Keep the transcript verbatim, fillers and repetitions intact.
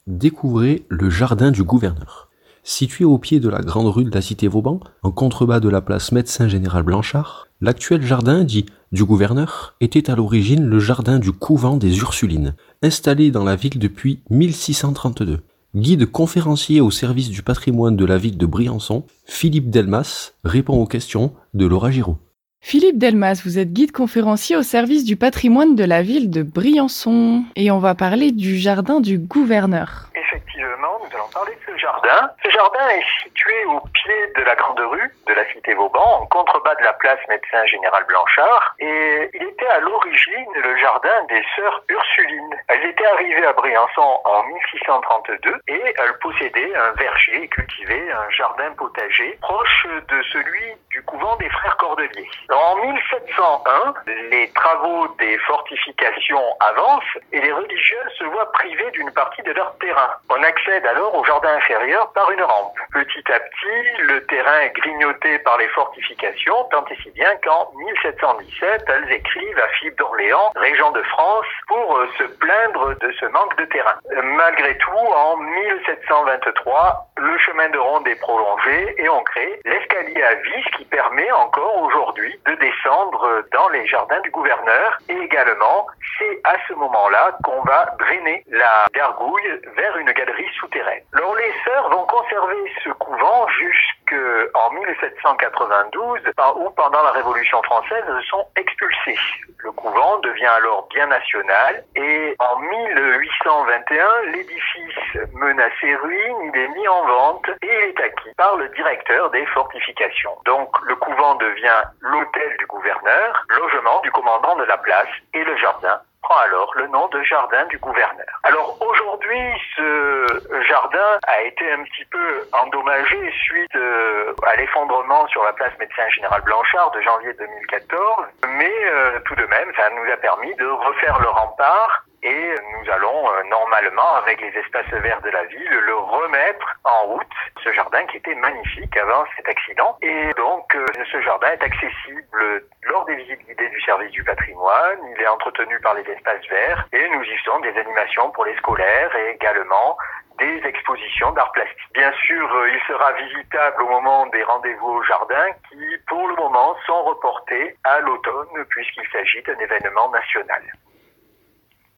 découvrez le jardin du gouverneur. Situé au pied de la grande rue de la cité Vauban, en contrebas de la place Médecin Général Blanchard, l'actuel jardin dit du gouverneur était à l'origine le jardin du couvent des Ursulines, installé dans la ville depuis mille six cent trente-deux. Guide conférencier au service du patrimoine de la ville de Briançon, Philippe Delmas répond aux questions de Laura Giraud. Philippe Delmas, vous êtes guide conférencier au service du patrimoine de la ville de Briançon. Et on va parler du jardin du gouverneur. Effectivement, nous allons parler de ce jardin. Ce jardin est situé au pied de la grande rue de la cité Vauban, en contrebas de la place Médecin Général Blanchard. Et il était à l'origine le jardin des sœurs Ursulines. Elles étaient arrivées à Briançon en mille six cent trente-deux et elles possédaient un verger et cultivaient un jardin potager proche de celui du couvent des frères Cordeliers. En mille sept cent un, les travaux des fortifications avancent et les religieuses se voient privées d'une partie de leur terrain. On accède alors au jardin inférieur par une rampe. Petit à petit, le terrain est grignoté par les fortifications, tant et si bien qu'en mille sept cent dix-sept, elles écrivent à Philippe d'Orléans, régent de France, pour se plaindre de ce manque de terrain. Malgré tout, en mille sept cent vingt-trois, le chemin de ronde est prolongé et on crée l'escalier à vis qui permet encore aujourd'hui de descendre dans les jardins du gouverneur. Et également, c'est à ce moment-là qu'on va drainer la gargouille vers une galerie souterraine. Alors les sœurs vont conserver ce couvent jusqu'en mille sept cent quatre-vingt-douze, où pendant la Révolution française, elles sont expulsées. Le couvent devient alors bien national et en mille huit cent vingt et un, l'édifice menacé ruine, il est mis en vente et il est acquis par le directeur des fortifications. Donc le couvent devient l'hôtel du gouverneur, logement du commandant de la place et le jardin prend alors le nom de jardin du gouverneur. Alors aujourd'hui, ce jardin a été un petit peu endommagé suite euh, à l'effondrement sur la place Médecin Général Blanchard de janvier deux mille quatorze, mais euh, tout de même, ça nous a permis de refaire le rempart et nous allons euh, normalement, avec les espaces verts de la ville, le remettre en route, ce jardin qui était magnifique avant cet accident. Et donc, euh, ce jardin est accessible lors des visites guidées du service du patrimoine, il est entretenu par les espaces verts et nous y faisons des animations pour les scolaires et également des expositions d'art plastique. Bien sûr, euh, il sera visitable au moment des rendez-vous au jardin qui, pour le moment, sont reportés à l'automne puisqu'il s'agit d'un événement national.